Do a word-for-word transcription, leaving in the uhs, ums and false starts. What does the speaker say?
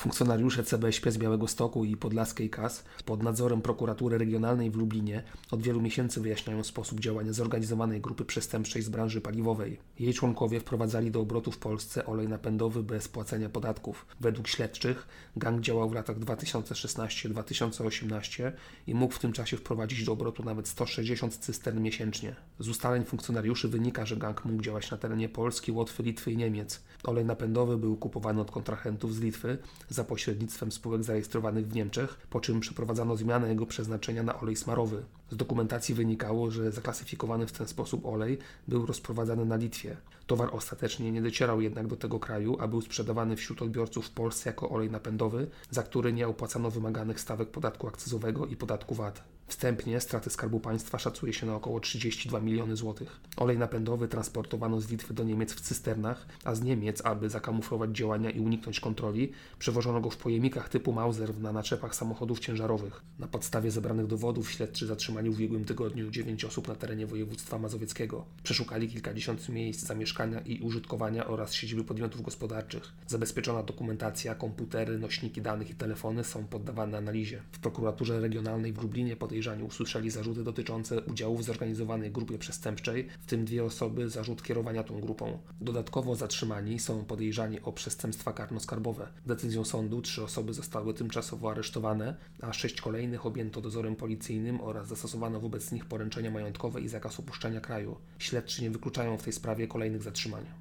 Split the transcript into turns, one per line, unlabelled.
Funkcjonariusze C B Ś P z Białegostoku i Podlaskiej K A S pod nadzorem prokuratury regionalnej w Lublinie od wielu miesięcy wyjaśniają sposób działania zorganizowanej grupy przestępczej z branży paliwowej. Jej członkowie wprowadzali do obrotu w Polsce olej napędowy bez płacenia podatków. Według śledczych gang działał w latach dwa tysiące szesnasty do dwa tysiące osiemnastego i mógł w tym czasie wprowadzić do obrotu nawet sto sześćdziesiąt cystern miesięcznie. Z ustaleń funkcjonariuszy wynika, że gang mógł działać na terenie Polski, Łotwy, Litwy i Niemiec. Olej napędowy był kupowany od kontrahentów z Litwy za pośrednictwem spółek zarejestrowanych w Niemczech, po czym przeprowadzano zmianę jego przeznaczenia na olej smarowy. Z dokumentacji wynikało, że zaklasyfikowany w ten sposób olej był rozprowadzany na Litwie. Towar ostatecznie nie docierał jednak do tego kraju, a był sprzedawany wśród odbiorców w Polsce jako olej napędowy, za który nie opłacano wymaganych stawek podatku akcyzowego i podatku V A T. Wstępnie straty Skarbu Państwa szacuje się na około trzydzieści dwa miliony złotych. Olej napędowy transportowano z Litwy do Niemiec w cysternach, a z Niemiec, aby zakamuflować działania i uniknąć kontroli, przewożono go w pojemnikach typu Mauser na naczepach samochodów ciężarowych. Na podstawie zebranych dowodów śledczy zatrzymali w ubiegłym tygodniu dziewięć osób na terenie województwa mazowieckiego. Przeszukali kilkadziesiąt miejsc zamieszkania i użytkowania oraz siedziby podmiotów gospodarczych. Zabezpieczona dokumentacja, komputery, nośniki danych i telefony są poddawane analizie. W prokuraturze regionalnej w Lublinie podejrzani usłyszeli zarzuty dotyczące udziału w zorganizowanej grupie przestępczej, w tym dwie osoby zarzut kierowania tą grupą. Dodatkowo zatrzymani są podejrzani o przestępstwa karno-skarbowe. Decyzją sądu trzy osoby zostały tymczasowo aresztowane, a sześć kolejnych objęto dozorem policyjnym oraz zastosowano wobec nich poręczenia majątkowe i zakaz opuszczania kraju. Śledczy nie wykluczają w tej sprawie kolejnych zatrzymań.